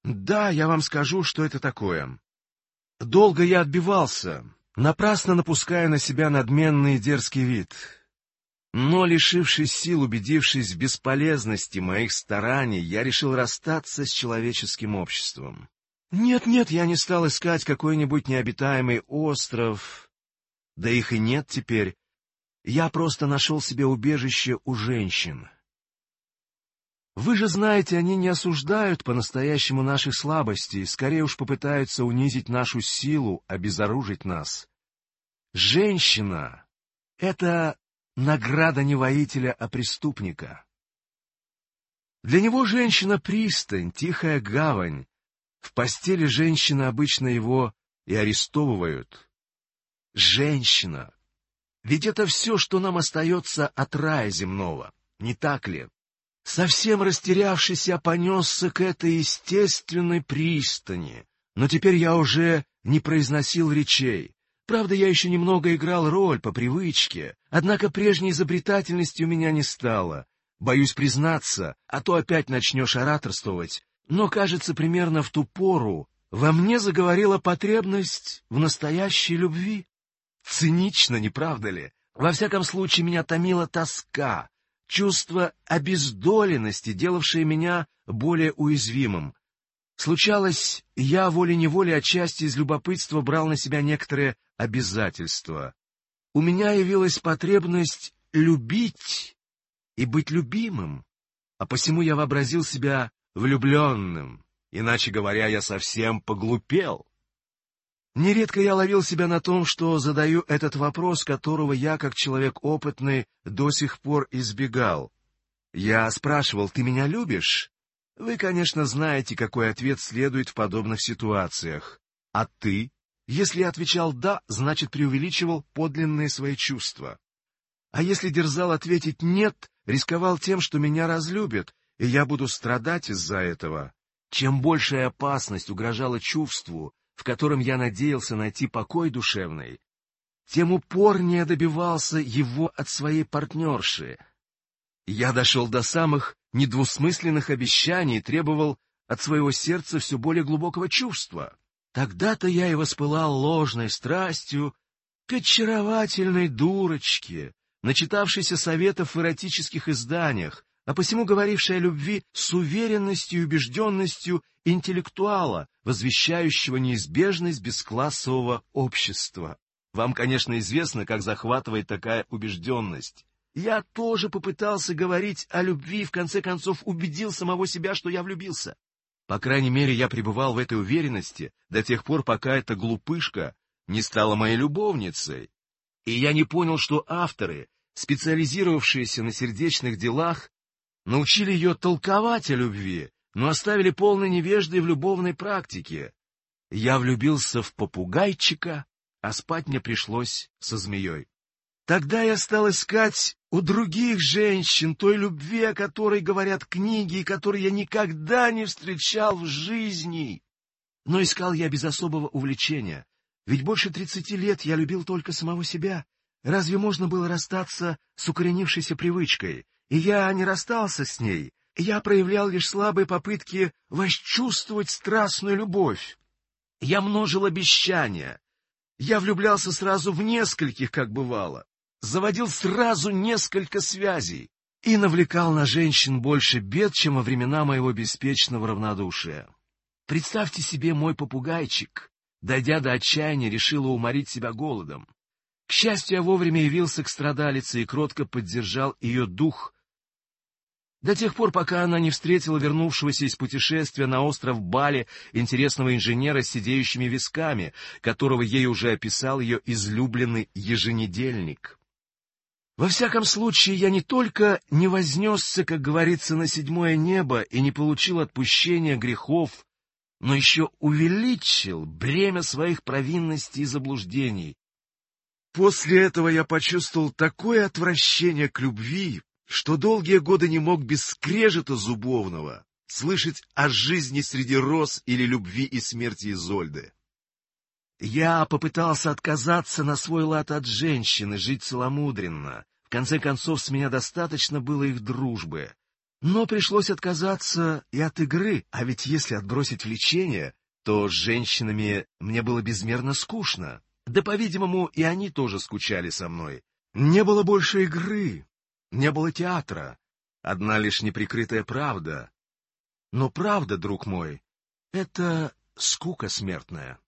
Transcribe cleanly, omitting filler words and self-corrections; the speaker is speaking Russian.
Да, я вам скажу, что это такое. Долго я отбивался, напрасно напуская на себя надменный и дерзкий вид. Но, лишившись сил, убедившись в бесполезности моих стараний, я решил расстаться с человеческим обществом. Нет, я не стал искать какой-нибудь необитаемый остров, да их и нет теперь. Я просто нашел себе убежище у женщин. Вы же знаете, они не осуждают по-настоящему наших слабостей, скорее уж попытаются унизить нашу силу, обезоружить нас. Женщина — это награда не воителя, а преступника. Для него женщина — пристань, тихая гавань. В постели женщины обычно его и арестовывают. Женщина. Ведь это все, что нам остается от рая земного, не так ли? Совсем растерявшись, я понесся к этой естественной пристани, но теперь я уже не произносил речей. Правда, я еще немного играл роль по привычке, однако прежней изобретательности у меня не стало. Боюсь признаться, а то опять начнешь ораторствовать, но, кажется, примерно в ту пору во мне заговорила потребность в настоящей любви. Цинично, не правда ли? Во всяком случае, меня томила тоска, чувство обездоленности, делавшее меня более уязвимым. Случалось, я волей-неволей отчасти из любопытства брал на себя некоторые обязательства. У меня явилась потребность любить и быть любимым, а посему я вообразил себя влюбленным, иначе говоря, я совсем поглупел. Нередко я ловил себя на том, что задаю этот вопрос, которого я, как человек опытный, до сих пор избегал. Я спрашивал: «Ты меня любишь?» Вы, конечно, знаете, какой ответ следует в подобных ситуациях. А ты? Если я отвечал «да», значит, преувеличивал подлинные свои чувства. А если дерзал ответить «нет», рисковал тем, что меня разлюбят, и я буду страдать из-за этого. Чем большая опасность угрожала чувству, в котором я надеялся найти покой душевный, тем упорнее добивался его от своей партнерши. Я дошел до самых недвусмысленных обещаний и требовал от своего сердца все более глубокого чувства. Тогда-то я и воспылал ложной страстью к очаровательной дурочке, начитавшейся советов в эротических изданиях, а посему говорившей о любви с уверенностью и убежденностью интеллектуала, возвещающего неизбежность бесклассового общества. Вам, конечно, известно, как захватывает такая убежденность. Я тоже попытался говорить о любви и в конце концов убедил самого себя, что я влюбился. По крайней мере, я пребывал в этой уверенности до тех пор, пока эта глупышка не стала моей любовницей. И я не понял, что авторы, специализировавшиеся на сердечных делах, научили ее толковать о любви, но оставили полной невеждой в любовной практике. Я влюбился в попугайчика, а спать мне пришлось со змеей. Тогда я стал искать у других женщин той любви, о которой говорят книги, и которой я никогда не встречал в жизни. Но искал я без особого увлечения, ведь больше 30 лет я любил только самого себя. Разве можно было расстаться с укоренившейся привычкой? И я не расстался с ней. Я проявлял лишь слабые попытки восчувствовать страстную любовь. Я множил обещания. Я влюблялся сразу в нескольких, как бывало. Заводил сразу несколько связей и навлекал на женщин больше бед, чем во времена моего беспечного равнодушия. Представьте себе, мой попугайчик, дойдя до отчаяния, решила уморить себя голодом. К счастью, я вовремя явился к страдалице и кротко поддержал ее дух, до тех пор, пока она не встретила вернувшегося из путешествия на остров Бали интересного инженера с сидеющими висками, которого ей уже описал ее излюбленный еженедельник. Во всяком случае, я не только не вознесся, как говорится, на седьмое небо и не получил отпущения грехов, но еще увеличил бремя своих провинностей и заблуждений. После этого я почувствовал такое отвращение к любви, что долгие годы не мог без скрежета зубовного слышать о жизни среди роз или любви и смерти Изольды. Я попытался отказаться на свой лад от женщины, жить целомудренно. В конце концов, с меня достаточно было их дружбы. Но пришлось отказаться и от игры, а ведь если отбросить влечение, то с женщинами мне было безмерно скучно. Да, по-видимому, и они тоже скучали со мной. Не было больше игры, не было театра, одна лишь неприкрытая правда. Но правда, друг мой, это скука смертная.